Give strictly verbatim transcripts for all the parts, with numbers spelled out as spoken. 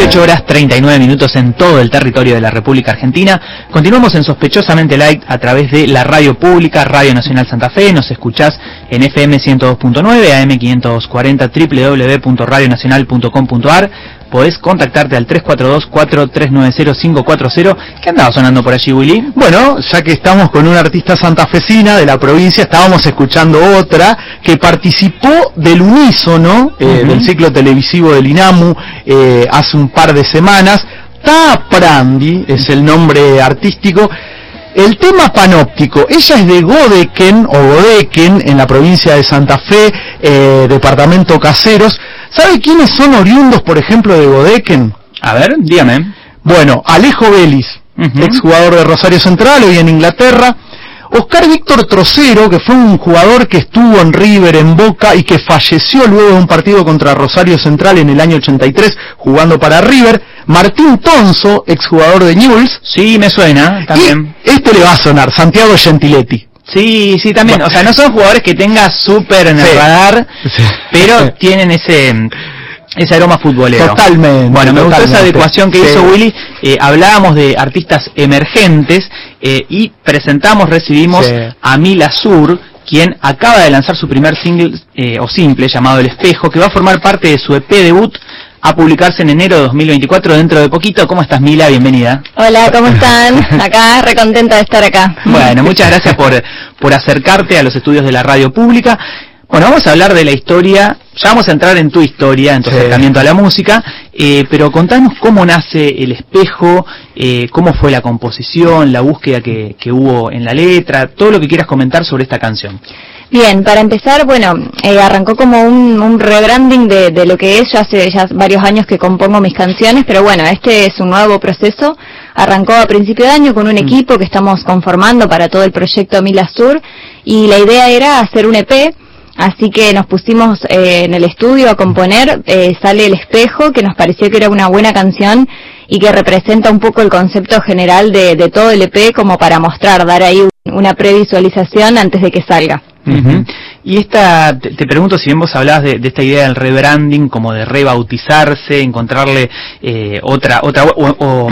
dieciocho horas treinta y nueve minutos en todo el territorio de la República Argentina. Continuamos en Sospechosamente Light a través de la radio pública, Radio Nacional Santa Fe. Nos escuchás en F M ciento dos punto nueve, A M quinientos cuarenta, doble u doble u doble u punto radio nacional punto com punto a r. Podés contactarte al tres cuatro dos, cuatro tres nueve cero, cinco cuatro cero. ¿Qué andaba sonando por allí, Willy? Bueno, ya que estamos con una artista santafesina de la provincia, estábamos escuchando otra que participó del unísono, eh, uh-huh. del ciclo televisivo del INAMU, eh, hace un par de semanas. Taa Prandi es el nombre artístico. El tema Panóptico, ella es de Godeken o Godeken en la provincia de Santa Fe, eh, departamento Caseros. ¿Sabe quiénes son oriundos, por ejemplo, de Godeken? A ver, dígame. Bueno, Alejo Vélez, uh-huh. exjugador de Rosario Central, hoy en Inglaterra. Oscar Víctor Trocero, que fue un jugador que estuvo en River, en Boca, y que falleció luego de un partido contra Rosario Central en el año ochenta y tres, jugando para River. Martín Tonso, exjugador de Newell's. Sí, me suena, también. Y este le va a sonar, Santiago Gentiletti. Sí, sí, también. Bueno. O sea, no son jugadores que tengas súper en el sí. radar, sí. pero tienen ese... ese aroma futbolero. Totalmente. Bueno, me totalmente. gustó esa adecuación que sí. hizo Willy. Eh, hablábamos de artistas emergentes eh, y presentamos, recibimos sí. a Mila Sur, quien acaba de lanzar su primer single eh, o simple llamado El Espejo, que va a formar parte de su E P debut a publicarse en enero de dos mil veinticuatro, dentro de poquito. ¿Cómo estás, Mila? Bienvenida. Hola, ¿cómo están? Acá, re contenta de estar acá. Bueno, muchas gracias por, por acercarte a los estudios de la radio pública. Bueno, vamos a hablar de la historia, ya vamos a entrar en tu historia, en tu sí. acercamiento a la música, eh, pero contanos cómo nace El Espejo, eh, cómo fue la composición, la búsqueda que, que hubo en la letra, todo lo que quieras comentar sobre esta canción. Bien, para empezar, bueno, eh, arrancó como un, un rebranding de, de lo que es. Yo hace ya varios años que compongo mis canciones, pero bueno, este es un nuevo proceso. Arrancó a principio de año con un equipo que estamos conformando para todo el proyecto Mila Sur, y la idea era hacer un E P, así que nos pusimos eh, en el estudio a componer. Eh, sale El Espejo, que nos pareció que era una buena canción y que representa un poco el concepto general de, de todo el E P, como para mostrar, dar ahí una previsualización antes de que salga. Uh-huh. Y esta, te, te pregunto, si bien vos hablabas de, de esta idea del rebranding, como de rebautizarse, encontrarle eh, otra, otra, o, o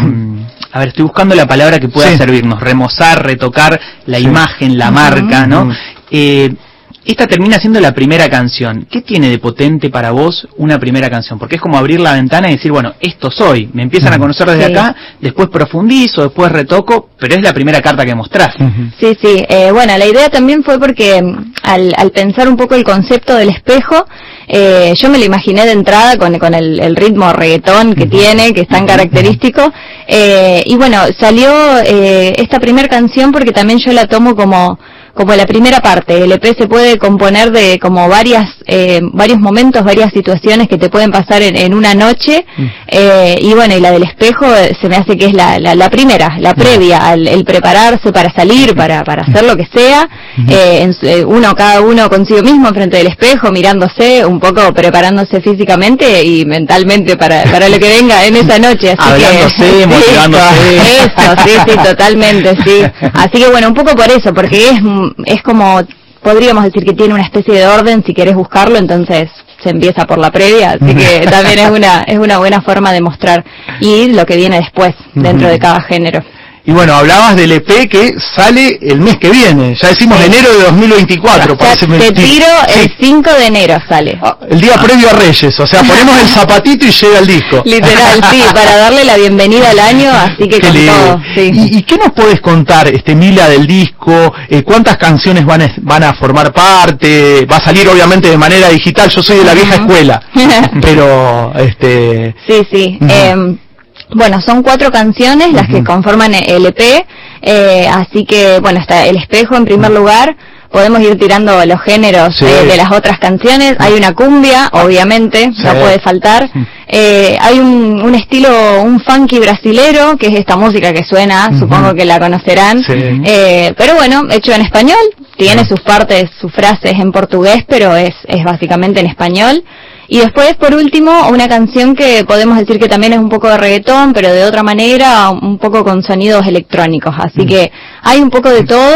a ver, estoy buscando la palabra que pueda sí. servirnos, remozar, retocar la sí. imagen, la uh-huh. marca, ¿no? Uh-huh. Eh, Esta termina siendo la primera canción. ¿Qué tiene de potente para vos una primera canción? Porque es como abrir la ventana y decir, bueno, esto soy. Me empiezan a conocer desde sí. acá, después profundizo, después retoco, pero es la primera carta que mostrás. Sí, sí. Eh, bueno, la idea también fue porque al, al pensar un poco el concepto del espejo, eh, yo me lo imaginé de entrada con, con el, el ritmo reggaetón que uh-huh. tiene, que es tan uh-huh. característico. Eh, y bueno, salió eh, esta primera canción porque también yo la tomo como... como la primera parte. El E P se puede componer de como varias eh, varios momentos, varias situaciones que te pueden pasar en, en una noche, mm. eh, y bueno, y la del espejo se me hace que es la, la, la primera, la previa, al, el prepararse para salir, para, para hacer lo que sea, mm. eh, en, eh, uno, cada uno consigo mismo frente del espejo, mirándose, un poco preparándose físicamente y mentalmente para, para lo que venga en esa noche. Así Hablándose, que, motivándose. Eso, sí, sí, totalmente, sí. Así que bueno, un poco por eso, porque es es como, podríamos decir que tiene una especie de orden si querés buscarlo, entonces se empieza por la previa, así que también es una es una buena forma de mostrar, y lo que viene después, dentro de cada género. Y bueno, hablabas del E P que sale el mes que viene, ya decimos sí. enero de dos mil veinticuatro. O sea, parece te mentir. tiro sí. el cinco de enero sale. Ah, el día ah. previo a Reyes, o sea, ponemos el zapatito y llega el disco. Literal, sí, para darle la bienvenida al año, así que con todo. Sí. ¿Y, ¿Y qué nos podés contar, este Mila, del disco? Eh, ¿Cuántas canciones van a, van a formar parte? Va a salir obviamente de manera digital, yo soy de la vieja escuela, pero... este Sí, sí, uh-huh. eh, bueno, son cuatro canciones las uh-huh. que conforman el E P, eh, así que, bueno, está El Espejo en primer uh-huh. lugar. Podemos ir tirando los géneros sí. eh, de las otras canciones. Hay una cumbia, obviamente, sí. no puede faltar. Eh, hay un, un estilo, un funky brasilero, que es esta música que suena, uh-huh. supongo que la conocerán. Sí. Eh, pero bueno, hecho en español. Tiene uh-huh. sus partes, sus frases en portugués, pero es, es básicamente en español. Y después, por último, una canción que podemos decir que también es un poco de reggaetón, pero de otra manera, un poco con sonidos electrónicos. Así mm. que hay un poco de todo.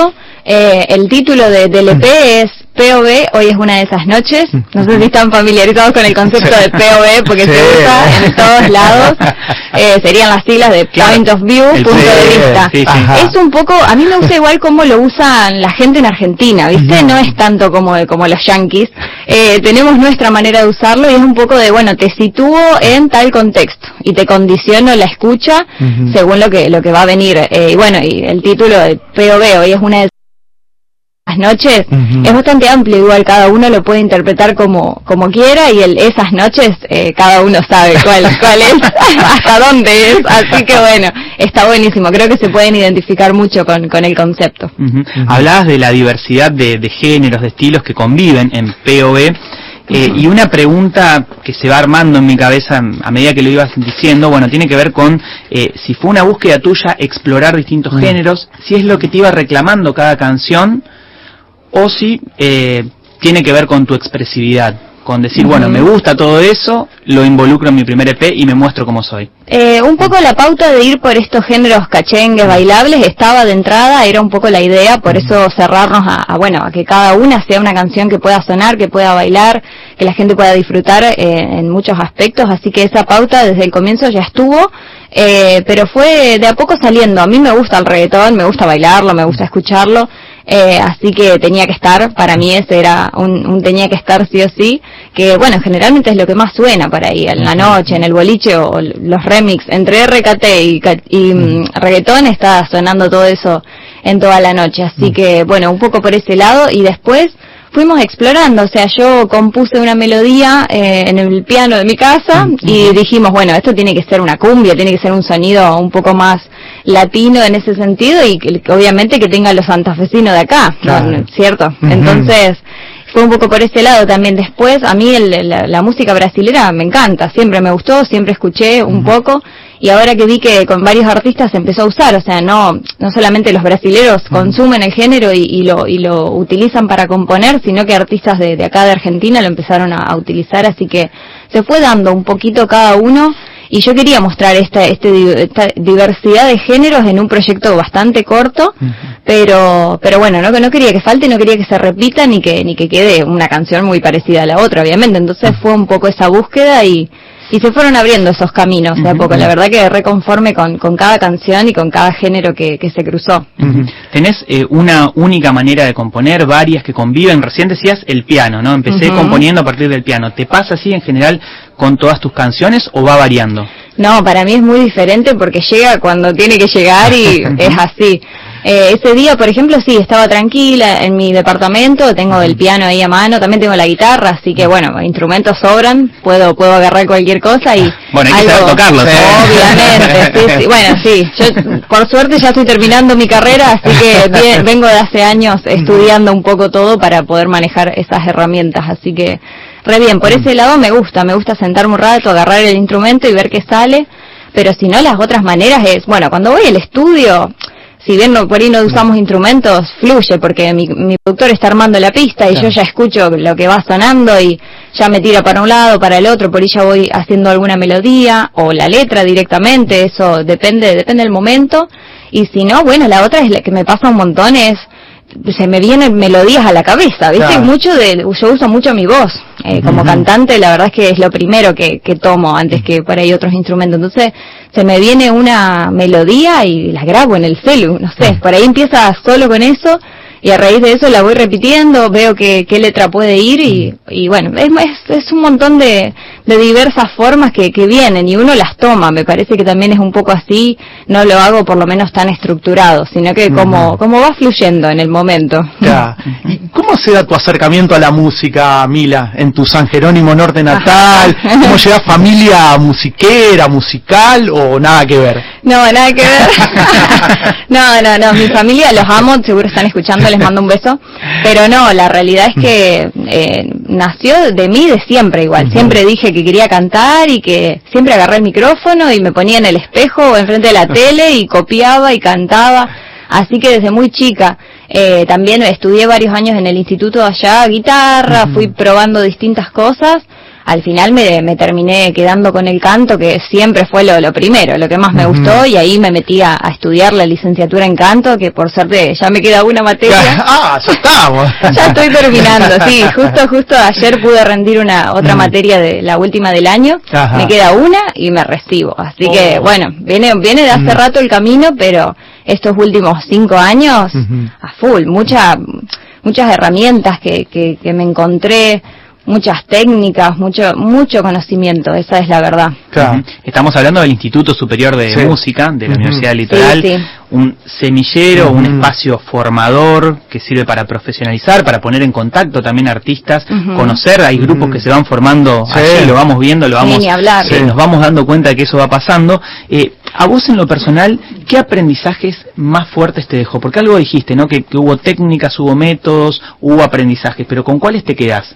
Eh, el título de, del E P es P O V, hoy es una de esas noches. No sé si están familiarizados con el concepto de P O V, porque sí. se usa en todos lados. Eh, serían las siglas de Point of View, El punto sí, de vista. Sí, sí. Es un poco, a mí me gusta igual como lo usan la gente en Argentina, ¿viste? Uh-huh. No es tanto como, como los yanquis. Eh, tenemos nuestra manera de usarlo y es un poco de, bueno, te sitúo en tal contexto y te condiciono la escucha uh-huh. según lo que, lo que va a venir. Eh, y bueno, y el título de P O V, hoy es una de las noches, uh-huh. es bastante amplio, igual cada uno lo puede interpretar como como quiera y el esas noches eh, cada uno sabe cuál cuál es, hasta dónde es, así que bueno, está buenísimo, creo que se pueden identificar mucho con, con el concepto. Uh-huh. Uh-huh. Hablabas de la diversidad de, de géneros, de estilos que conviven en P O V, eh, uh-huh. y una pregunta que se va armando en mi cabeza a medida que lo ibas diciendo, bueno, tiene que ver con eh, si fue una búsqueda tuya explorar distintos uh-huh. géneros, si es lo que te iba reclamando cada canción, o si eh, tiene que ver con tu expresividad, con decir, uh-huh. bueno, me gusta todo eso, lo involucro en mi primer E P y me muestro como soy. Eh, un poco la pauta de ir por estos géneros cachengues, bailables, estaba de entrada, era un poco la idea, por eso cerrarnos a, a bueno, a que cada una sea una canción que pueda sonar, que pueda bailar, que la gente pueda disfrutar eh, en muchos aspectos, así que esa pauta desde el comienzo ya estuvo, eh, pero fue de a poco saliendo. A mí me gusta el reggaetón, me gusta bailarlo, me gusta escucharlo, Eh, así que tenía que estar, para mí ese era un, un tenía que estar sí o sí, que bueno, generalmente es lo que más suena para ahí, en la noche, en el boliche o los remix, entre R K T y, y mm, reggaetón está sonando todo eso en toda la noche, así que bueno, un poco por ese lado y después fuimos explorando, o sea, yo compuse una melodía eh, en el piano de mi casa uh-huh. y dijimos, bueno, esto tiene que ser una cumbia, tiene que ser un sonido un poco más latino en ese sentido y que, obviamente que tenga los santafesinos de acá, claro. ¿no? ¿Cierto? Uh-huh. Entonces fue un poco por ese lado también. Después a mí el, la, la música brasilera me encanta, siempre me gustó, siempre escuché un uh-huh. poco y ahora que vi que con varios artistas se empezó a usar, o sea, no no solamente los brasileros uh-huh. consumen el género y, y lo y lo utilizan para componer, sino que artistas de, de acá de Argentina lo empezaron a, a utilizar, así que se fue dando un poquito cada uno. Y yo quería mostrar esta, este, esta diversidad de géneros en un proyecto bastante corto, uh-huh. pero pero bueno, no, no quería que falte, no quería que se repita ni que ni que quede una canción muy parecida a la otra, obviamente. Entonces fue un poco esa búsqueda y y se fueron abriendo esos caminos de a poco. La verdad que reconforme con, con cada canción y con cada género que, que se cruzó. Uh-huh. ¿Tenés eh, una única manera de componer, varias que conviven? Recién decías el piano, ¿no? Empecé uh-huh. componiendo a partir del piano. ¿Te pasa así en general con todas tus canciones o va variando? No, para mí es muy diferente porque llega cuando tiene que llegar y es así. Eh, ese día, por ejemplo, sí, estaba tranquila en mi departamento, tengo el piano ahí a mano, también tengo la guitarra, así que bueno, instrumentos sobran, puedo puedo agarrar cualquier cosa y... Bueno, hay que saber tocarlos. Sí. Obviamente, sí, sí, bueno, sí, yo por suerte ya estoy terminando mi carrera, así que bien, vengo de hace años estudiando un poco todo para poder manejar esas herramientas, así que re bien, por ese lado me gusta, me gusta sentarme un rato, agarrar el instrumento y ver qué sale, pero si no, las otras maneras es, bueno, cuando voy al estudio... Si bien no, por ahí no usamos instrumentos, fluye, porque mi, mi productor está armando la pista y claro. yo ya escucho lo que va sonando y ya me tira para un lado, para el otro, por ahí ya voy haciendo alguna melodía o la letra directamente, eso depende, depende del momento. Y si no, bueno, la otra es la que me pasa un montón, es se me vienen melodías a la cabeza, ¿viste? Claro. Mucho de, yo uso mucho mi voz, eh, como uh-huh. cantante, la verdad es que es lo primero que, que tomo antes que por ahí otros instrumentos, entonces se me viene una melodía y la grabo en el celu, no sé, uh-huh. por ahí empieza solo con eso y a raíz de eso la voy repitiendo, veo que, qué letra puede ir y, y bueno, es, es, es un montón de, de diversas formas que, que vienen y uno las toma, me parece que también es un poco así, no lo hago por lo menos tan estructurado, sino que como, uh-huh. como va fluyendo en el momento. Ya. ¿Y cómo se da tu acercamiento a la música, Mila, en tu San Jerónimo Norte natal? ¿Cómo llegas, familia musiquera, musical o nada que ver? No, nada que ver. no, no, no, mi familia los amo, seguro están escuchando, les mando un beso, pero no, la realidad es que eh, nació de mí de siempre igual, uh-huh. siempre dije que quería cantar y que siempre agarré el micrófono y me ponía en el espejo o enfrente de la tele y copiaba y cantaba, así que desde muy chica. Eh, también estudié varios años en el instituto allá, guitarra, uh-huh. fui probando distintas cosas, al final me, me terminé quedando con el canto, que siempre fue lo, lo primero, lo que más me gustó, y ahí me metí a, a estudiar la licenciatura en canto, que por suerte ya me queda una materia. Ah, ya estamos. Ya estoy terminando, sí, justo justo ayer pude rendir una otra mm. materia de la última del año. Ajá. Me queda una y me recibo, así oh. que bueno, viene viene de hace mm. rato el camino, pero estos últimos cinco años uh-huh. a full, mucha, muchas herramientas que, que, que me encontré, muchas técnicas, mucho mucho conocimiento, esa es la verdad. Claro. Uh-huh. Estamos hablando del Instituto Superior de sí. Música de la uh-huh. Universidad del Litoral, sí, sí. un semillero, uh-huh. un espacio formador que sirve para profesionalizar, para poner en contacto también artistas, uh-huh. conocer, hay grupos uh-huh. que se van formando sí. allí, lo vamos viendo, lo vamos, sí, hablar. Eh, nos vamos dando cuenta de que eso va pasando. Eh, a vos en lo personal, ¿qué aprendizajes más fuertes te dejó? Porque algo dijiste, ¿no? Que, que hubo técnicas, hubo métodos, hubo aprendizajes, pero ¿con cuáles te quedás?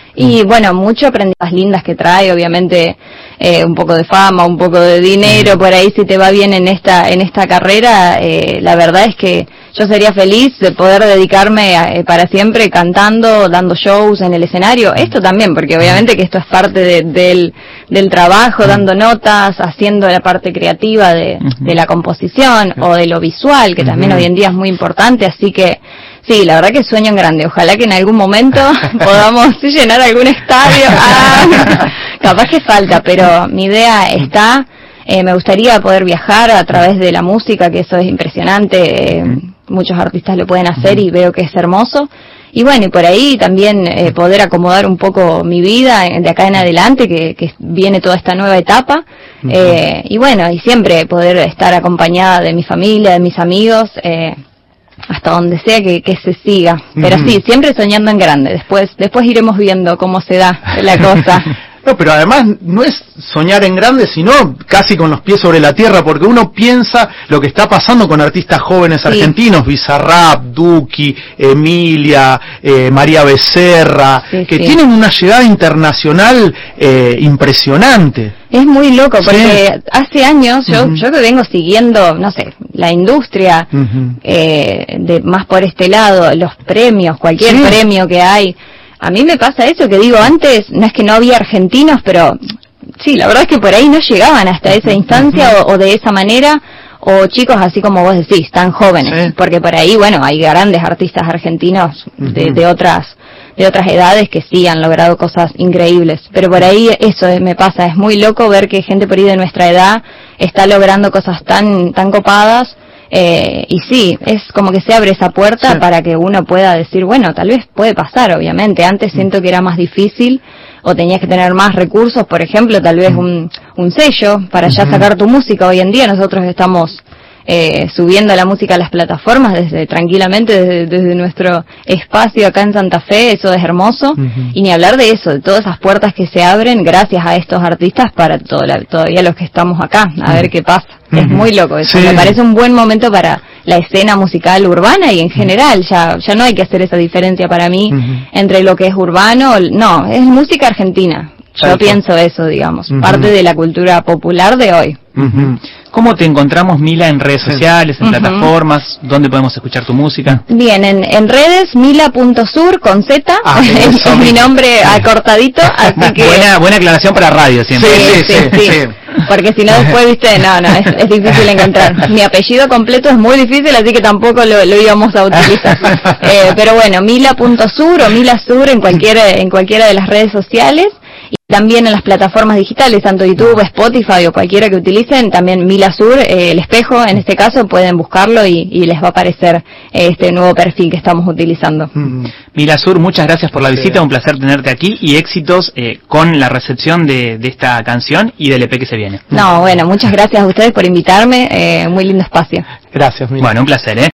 Y bueno, mucho aprendizajes lindas que trae, obviamente eh, un poco de fama, un poco de dinero, por ahí si te va bien en esta en esta carrera, eh, la verdad es que yo sería feliz de poder dedicarme a, eh, para siempre cantando, dando shows en el escenario, esto también, porque obviamente que esto es parte de, del, del trabajo, dando notas, haciendo la parte creativa de, de la composición o de lo visual, que también hoy en día es muy importante, así que sí, la verdad que sueño en grande. Ojalá que en algún momento podamos llenar algún estadio. Ah, capaz que falta, pero mi idea está. Eh, me gustaría poder viajar a través de la música, que eso es impresionante. Eh, muchos artistas lo pueden hacer y veo que es hermoso. Y bueno, y por ahí también eh, poder acomodar un poco mi vida de acá en adelante, que, que viene toda esta nueva etapa. Eh, y bueno, y siempre poder estar acompañada de mi familia, de mis amigos. Eh, hasta donde sea que, que se siga, pero mm. sí, siempre soñando en grande, después después iremos viendo cómo se da la cosa. No, pero además no es soñar en grande, sino casi con los pies sobre la tierra, porque uno piensa lo que está pasando con artistas jóvenes argentinos, sí. Bizarrap, Duki, Emilia, eh, María Becerra, sí, que sí. tienen una llegada internacional eh, impresionante. Es muy loco, porque sí. hace años, yo uh-huh. yo que vengo siguiendo, no sé, la industria, uh-huh. eh, de más por este lado, los premios, cualquier sí. premio que hay. A mí me pasa eso, que digo, antes no es que no había argentinos, pero sí, la verdad es que por ahí no llegaban hasta esa instancia o, o de esa manera, o chicos así como vos decís, tan jóvenes, sí. porque por ahí, bueno, hay grandes artistas argentinos de, uh-huh. de otras de otras edades que sí han logrado cosas increíbles, pero por ahí eso me pasa, es muy loco ver que gente por ahí de nuestra edad está logrando cosas tan tan copadas. Eh, y sí, es como que se abre esa puerta sí. para que uno pueda decir, bueno, tal vez puede pasar, obviamente. Antes siento que era más difícil o tenías que tener más recursos, por ejemplo, tal vez un, un sello para ya sacar tu música. Hoy en día nosotros estamos eh, subiendo la música a las plataformas desde tranquilamente desde, desde nuestro espacio acá en Santa Fe, eso es hermoso. Uh-huh. Y ni hablar de eso, de todas esas puertas que se abren gracias a estos artistas para todo la, todavía los que estamos acá, a uh-huh. ver qué pasa. Es muy loco eso, sí. me parece un buen momento para la escena musical urbana y en general, ya ya no hay que hacer esa diferencia para mí uh-huh. entre lo que es urbano, no, es música argentina, yo Exacto. pienso eso, digamos, uh-huh. parte de la cultura popular de hoy. Uh-huh. ¿Cómo te encontramos, Mila, en redes sociales, en uh-huh. plataformas? ¿Dónde podemos escuchar tu música? Bien, en, en redes, mila punto sur con Z, ah, es, es mi nombre acortadito, así que... Buena, buena aclaración para radio siempre. Sí, sí, sí. sí, sí. Porque si no después, viste, no, no, es, es difícil encontrar. Mi apellido completo es muy difícil, así que tampoco lo, lo íbamos a utilizar. Eh, pero bueno, mila punto sur o Mila Sur en cualquiera, en cualquiera de las redes sociales. Y también en las plataformas digitales, tanto YouTube, Spotify o cualquiera que utilicen, también Mila Sur, eh, el espejo, en este caso, pueden buscarlo y, y les va a aparecer eh, este nuevo perfil que estamos utilizando. Mm. Mila Sur, muchas gracias por la visita, sí. un placer tenerte aquí y éxitos eh, con la recepción de, de esta canción y del E P que se viene. No, bueno, muchas gracias a ustedes por invitarme, eh, muy lindo espacio. Gracias, Mila. Bueno, un placer, ¿eh?